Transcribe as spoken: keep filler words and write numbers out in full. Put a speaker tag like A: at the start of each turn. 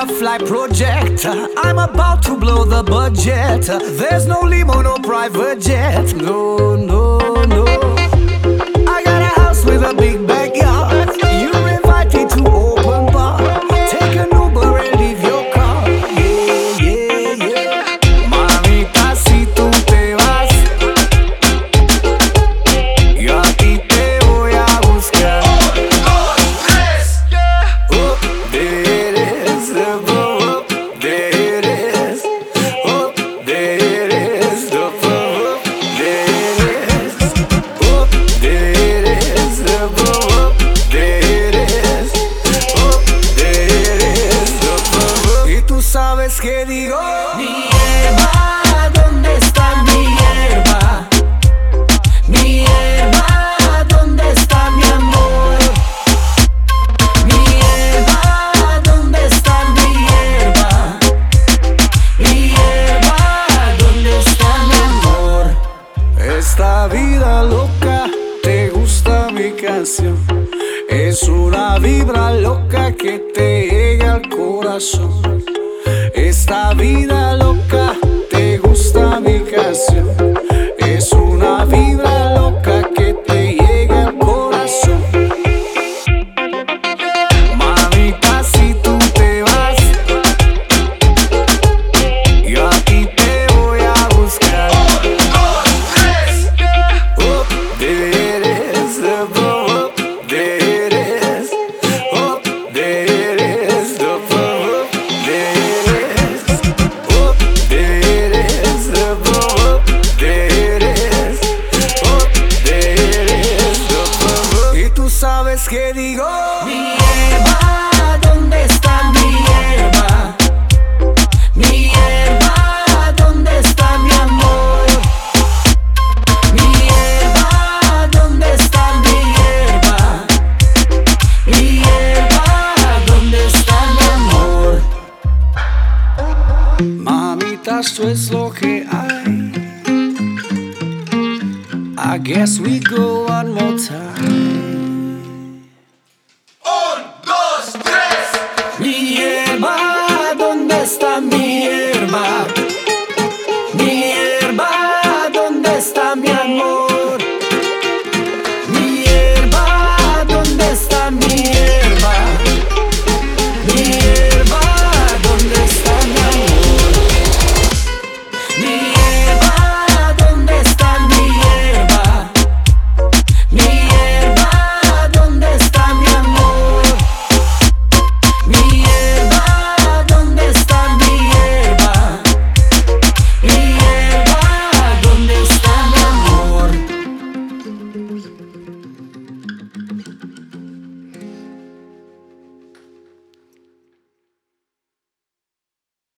A: butterfly project. I'm about to blow the budget. There's no limo, no private jet. No, no, no. I got a house with a big backyard. You're invited to open bar. Take an Uber and leave your car. Yeah, yeah, yeah. Mamita, si tú te vas, yo a ti te voy a buscar. Oh, there it is. Oh, there it is. Oh, there it is. Oh, there it is. Oh, there it is. Oh, there it is. Oh, there it is. Y tú sabes que digo: mi hierba, ¿dónde está mi hierba? Mi hierba, ¿dónde está mi amor? Mi hierba, ¿dónde está mi hierba? Mi hierba, ¿dónde está mi amor? Esta vida loca, ¿te gusta mi canción? Es una vibra loca que te llega al corazón. Esta vida loca, ¿te gusta mi canción? Es una vibra loca que te llega al corazón. Mamita, si tú te vas, yo a ti te voy a buscar. Oh, there it is. Oh, there it is. Oh, there it is. Oh, there it is. Oh, there it is. Oh, there it is. Oh, there it is. Y tú sabes que digo: mi hierba, ¿dónde está mi hierba? Mi hierba, ¿dónde está mi amor? Mi hierba, ¿dónde está mi hierba? Mi hierba, ¿dónde está mi amor? Mamita, esto es lo que hay. I guess we go one more time.
B: Un, dos, tres.
A: Mi hierba, ¿dónde está mi hierba? Mi hierba, ¿dónde está mi amor? Mi hierba, ¿dónde está mi hierba? Mi hierba, ¿dónde está mi amor? Mi